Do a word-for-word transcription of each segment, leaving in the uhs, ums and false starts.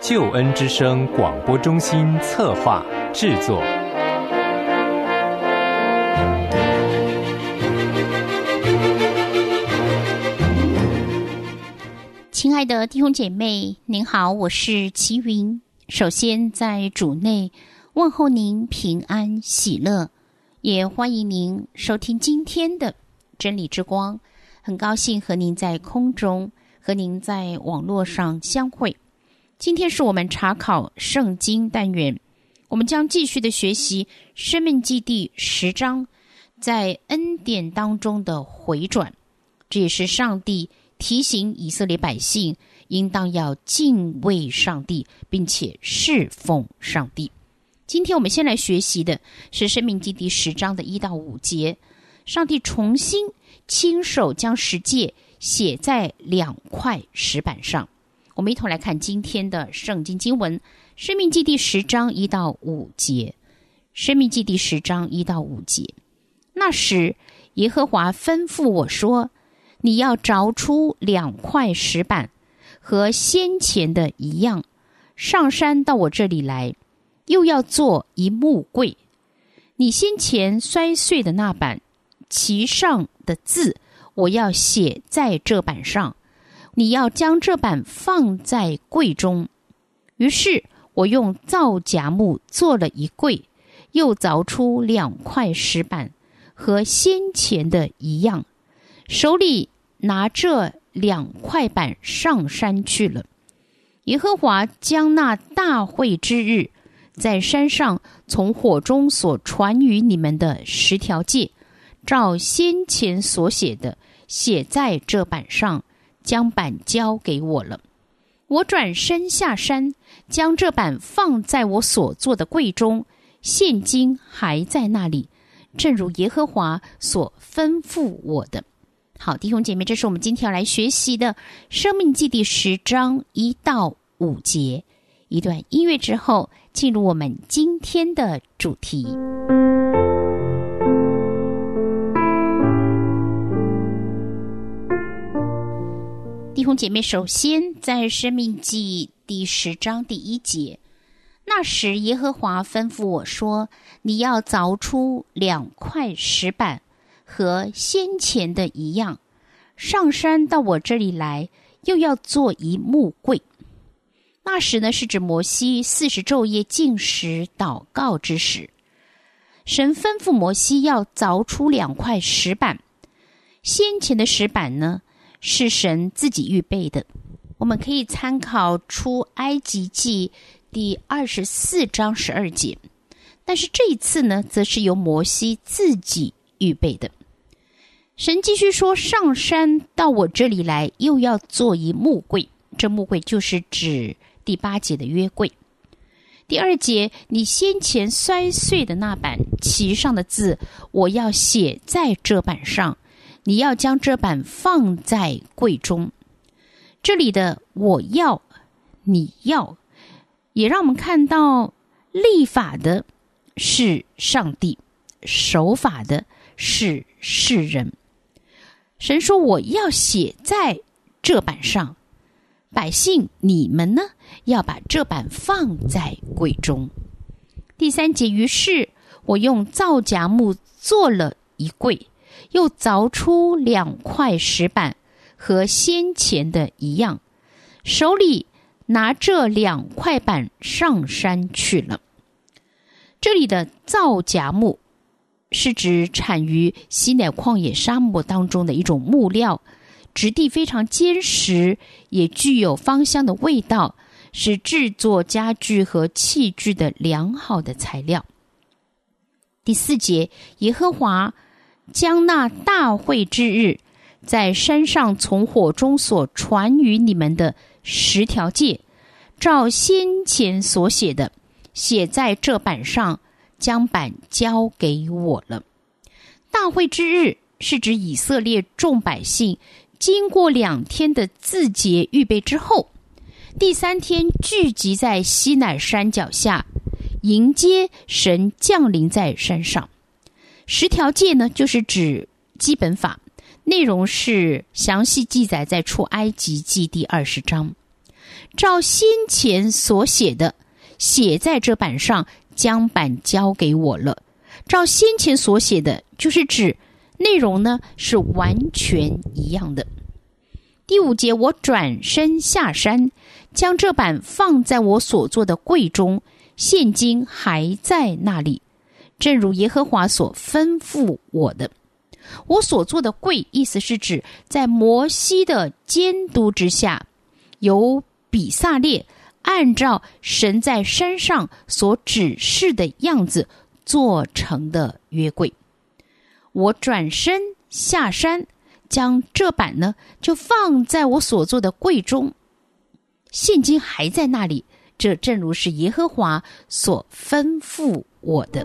救恩之声广播中心策划制作。 亲爱的弟兄姐妹，您好，我是齐云。首先在主内问候您平安喜乐，也欢迎您收听今天的真理之光。很高兴和您在空中，和您在网络上相会。今天是我们查考圣经单元，我们将继续的学习申命记第十章，在恩典当中的回转。这也是上帝提醒以色列百姓应当要敬畏上帝，并且侍奉上帝。今天我们先来学习的是申命记第十章的一到五节。上帝重新亲手将十诫写在两块石板上。我们一同来看今天的圣经经文，申命记第十章一到五节。申命记第十章一到五节。那时耶和华吩咐我说，你要凿出两块石板，和先前的一样，上山到我这里来，又要做一木柜。你先前摔碎的那板，其上的字，我要写在这板上。你要将这板放在柜中。于是我用皂荚木做了一柜，又凿出两块石板，和先前的一样，手里拿这两块板上山去了。耶和华将那大会之日，在山上从火中所传于你们的十条诫，照先前所写的，写在这板上，将板交给我了。我转身下山，将这板放在我所做的柜中，现今还在那里，正如耶和华所吩咐我的。好，弟兄姐妹，这是我们今天要来学习的申命记第十章一到五节。一段音乐之后，进入我们今天的主题。弟兄姐妹，首先在申命记第十章第一节，那时耶和华吩咐我说，你要凿出两块石板，和先前的一样，上山到我这里来，又要做一木柜。那时呢，是指摩西四十昼夜禁食祷告之时。神吩咐摩西要凿出两块石板，先前的石板呢，是神自己预备的。我们可以参考出埃及记第二十四章十二节，但是这一次呢，则是由摩西自己预备的。神继续说，上山到我这里来，又要做一木柜。这木柜就是指第八节的约柜。第二节，你先前摔碎的那板，其上的字，我要写在这板上。你要将这板放在柜中。这里的我要，你要，也让我们看到立法的是上帝，守法的是世人。神说，我要写在这板上，百姓你们呢，要把这板放在柜中。第三节，于是我用皂荚木做了一柜，又凿出两块石板，和先前的一样，手里拿这两块板上山去了。这里的皂荚木是指产于西乃旷野沙漠当中的一种木料，质地非常坚实，也具有芳香的味道，是制作家具和器具的良好的材料。第四节，耶和华将那大会之日，在山上从火中所传于你们的十条诫，照先前所写的，写在这板上，将板交给我了。大会之日是指以色列众百姓经过两天的自洁预备之后，第三天聚集在西乃山脚下，迎接神降临在山上。十条诫呢，就是指基本法，内容是详细记载在出埃及记第二十章。 照先前所写的写在这板上，将板交给我了。照先前所写的，就是指内容呢是完全一样的。第五节，我转身下山，将这板放在我所做的柜中，现今还在那里，正如耶和华所吩咐我的。我所做的柜，意思是指在摩西的监督之下，由比撒列按照神在山上所指示的样子做成的约柜。我转身下山，将这板呢就放在我所做的柜中，现今还在那里，这正如是耶和华所吩咐我的。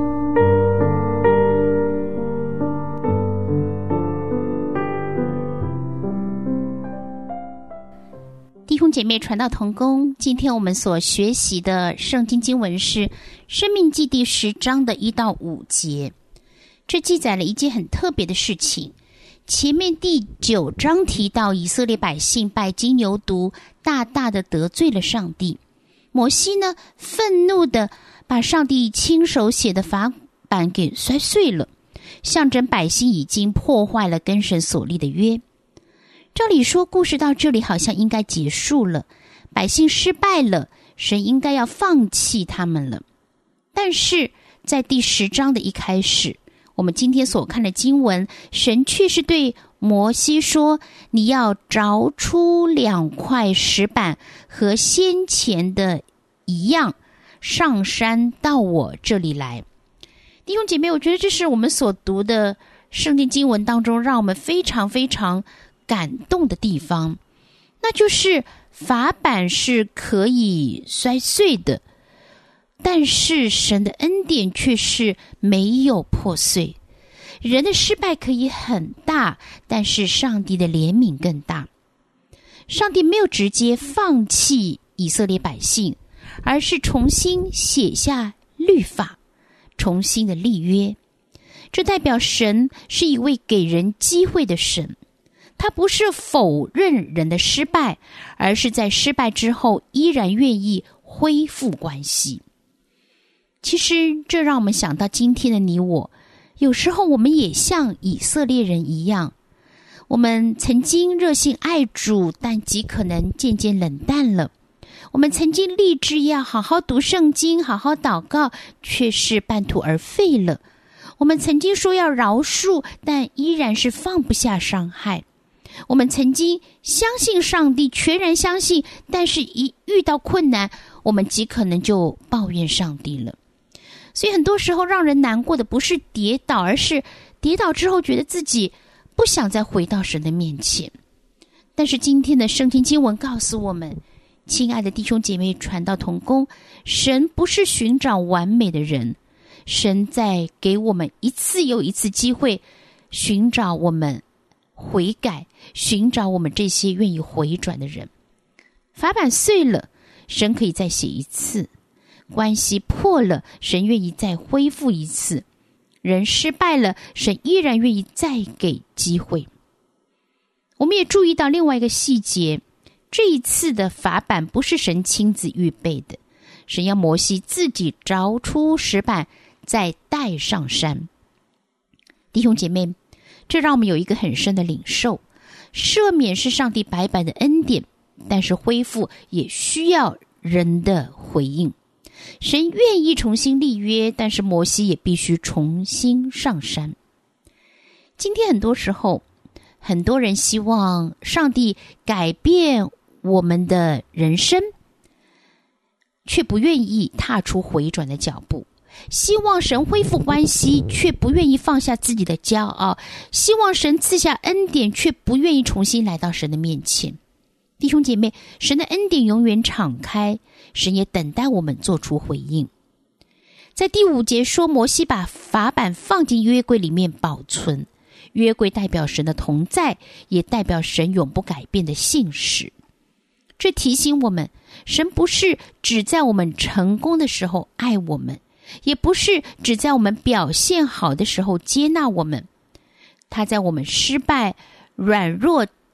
弟兄姐妹，传道同工，今天我们所学习的圣经经文是申命记第十章的一到五节。这记载了一件很特别的事情。前面第九章提到以色列百姓拜金牛犊，大大的得罪了上帝。摩西呢，愤怒的把上帝亲手写的法版给摔碎了，象征百姓已经破坏了跟神所立的约。照理说，故事到这里好像应该结束了，百姓失败了，神应该要放弃他们了。但是在第十章的一开始，我们今天所看的经文，神却是对摩西说，你要凿出两块石板，和先前的一样，上山到我这里来。弟兄姐妹，我觉得这是我们所读的圣经经文当中让我们非常非常感动的地方，那就是法版是可以摔碎的，但是神的恩典却是没有破碎。人的失败可以很大，但是上帝的怜悯更大。上帝没有直接放弃以色列百姓，而是重新写下律法，重新的立约。这代表神是一位给人机会的神，他不是否认人的失败，而是在失败之后依然愿意恢复关系。其实这让我们想到今天的你我，有时候我们也像以色列人一样，我们曾经热心爱主，但极可能渐渐冷淡了。我们曾经立志要好好读圣经，好好祷告，却是半途而废了。我们曾经说要饶恕，但依然是放不下伤害。我们曾经相信上帝，全然相信，但是一遇到困难，我们极可能就抱怨上帝了。所以很多时候让人难过的不是跌倒，而是跌倒之后觉得自己不想再回到神的面前。但是今天的圣经经文告诉我们，亲爱的弟兄姐妹，传道同工，神不是寻找完美的人，神在给我们一次又一次机会，寻找我们悔改，寻找我们这些愿意回转的人。法版碎了，神可以再写一次；关系破了，神愿意再恢复一次；人失败了，神依然愿意再给机会。我们也注意到另外一个细节，这一次的法版不是神亲自预备的，神要摩西自己凿出石板，再带上山。弟兄姐妹，这让我们有一个很深的领受，赦免是上帝白白的恩典，但是恢复也需要人的回应。神愿意重新立约，但是摩西也必须重新上山。今天很多时候，很多人希望上帝改变我们的人生，却不愿意踏出回转的脚步。希望神恢复关系，却不愿意放下自己的骄傲；希望神赐下恩典，却不愿意重新来到神的面前。弟兄姐妹，神的恩典永远敞开，神也等待我们做出回应。在第五节说，摩西把法版放进约柜里面保存。约柜代表神的同在，也代表神永不改变的信实。这提醒我们，神不是只在我们成功的时候爱我们，也不是只在我们表现好的时候接纳我们。他在我们失败、软弱、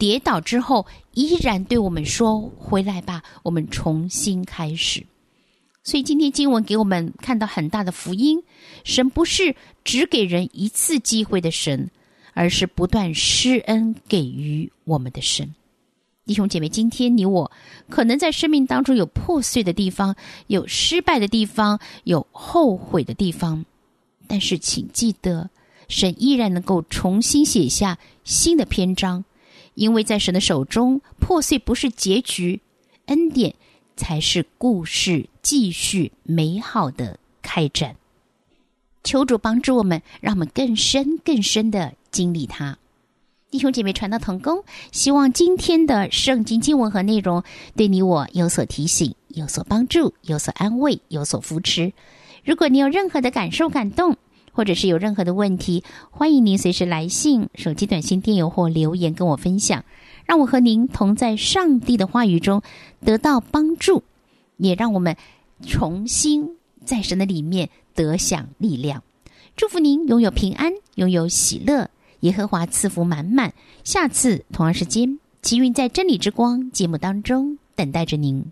跌倒之后依然对我们说，回来吧，我们重新开始。所以今天经文给我们看到很大的福音，神不是只给人一次机会的神，而是不断施恩给予我们的神。弟兄姐妹，今天你我可能在生命当中有破碎的地方，有失败的地方，有后悔的地方，但是请记得，神依然能够重新写下新的篇章，因为在神的手中，破碎不是结局，恩典才是故事继续美好的开展。求主帮助我们，让我们更深更深的经历它。弟兄姐妹，传道同工，希望今天的圣经经文和内容对你我有所提醒，有所帮助，有所安慰，有所扶持。如果你有任何的感受感动，或者是有任何的问题，欢迎您随时来信、手机短信、电邮或留言跟我分享，让我和您同在上帝的话语中得到帮助，也让我们重新在神的里面得享力量。祝福您拥有平安，拥有喜乐，耶和华赐福满满。下次同样时间，奇运在真理之光节目当中等待着您。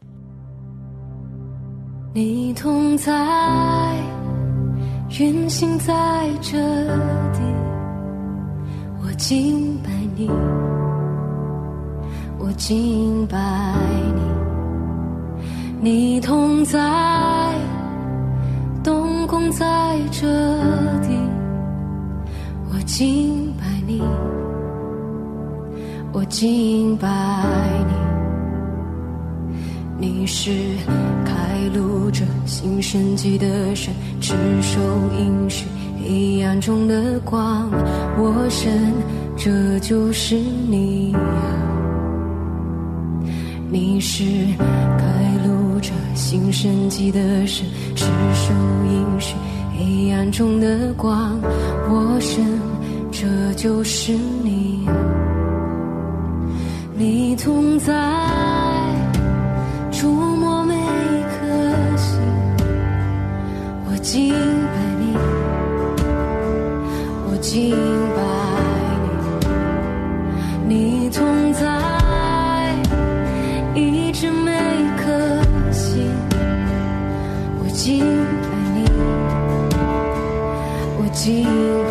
你同在，运行在这地，我敬拜你，我敬拜你。你同在，动工在这地，我敬拜你，我敬拜你。你是开路者，行神迹的神，持守应许，黑暗中的光，我神，这就是你啊。你是开路者，行神迹的神，持守应许，黑暗中的光，我神，这就是你啊。你同在，触摸每颗心，我敬拜你，我敬拜你。你同在，医治每颗心，我敬拜你，我敬拜你。